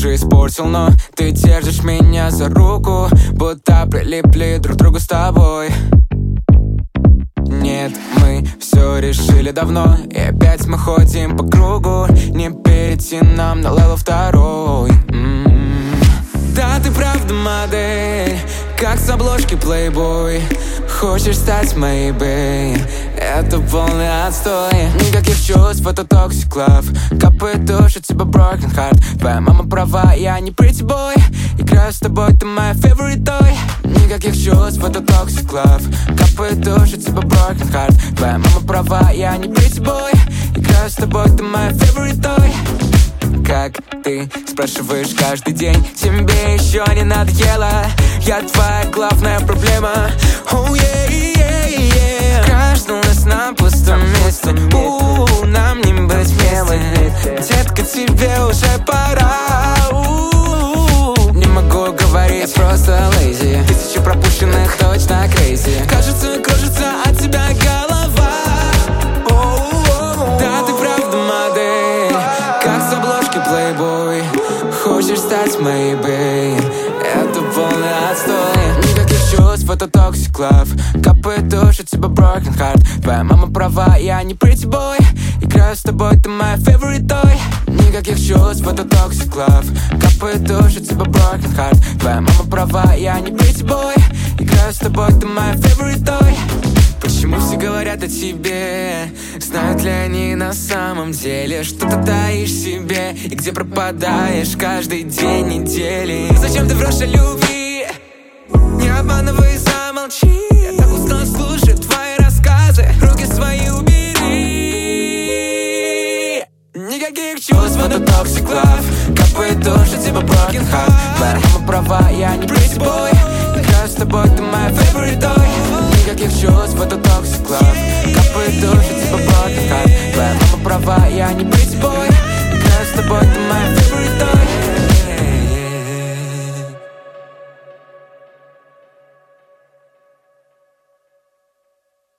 уже испортил, но ты держишь меня за руку, будто прилипли друг к другу с тобой. Нет, мы все решили давно, и опять мы ходим по кругу. Не перейти нам на левел второй. Да, ты правда модель, как с обложки Playboy. Хочешь стать моей бэй, это полный отстой. Никаких чувств, это toxic love. Капает душ, у тебя broken heart. Твоя мама права, я не pretty boy. Играю с тобой, ты моя favorite toy. Никаких чувств, это toxic love. Капает душ, у тебя broken heart. Твоя мама права, я не pretty boy. Играю с тобой, ты моя favorite toy. Как ты спрашиваешь каждый день, тебе еще не надоело? Я твоя главная проблема. Oh yeah, yeah, yeah. Каждый у нас на пустом месте. Нам не быть смелыми. Детка, тебе уже пора. Не могу говорить, я просто lazy. Тысячи пропущенных, точно crazy. Кажется, кружится от тебя голова. Да, ты правда модель, как с обложки Playboy. Хочешь стать моей бэй, это полный отстой. Никаких чувств, это toxic love. Капает душ, у тебя broken heart. Твоя мама права, я не pretty boy. Играю с тобой, ты моя favorite toy. Никаких чувств, это toxic love. Капает душ, у тебя broken heart. Твоя мама права, я не pretty boy. Играю с тобой, ты моя favorite toy. Почему все говорят о тебе? Знают ли они на самом деле, что ты таишь себе? И где пропадаешь каждый день недели? Зачем ты врешь о любви? Не обманывай, замолчи. Я так устал слушать твои рассказы. Руки свои убери. Никаких чувств, это toxic love. Капает душ, у тебя broken heart. Твоя мама права, я не pretty boy. Играю с тобой, ты моя favorite toy.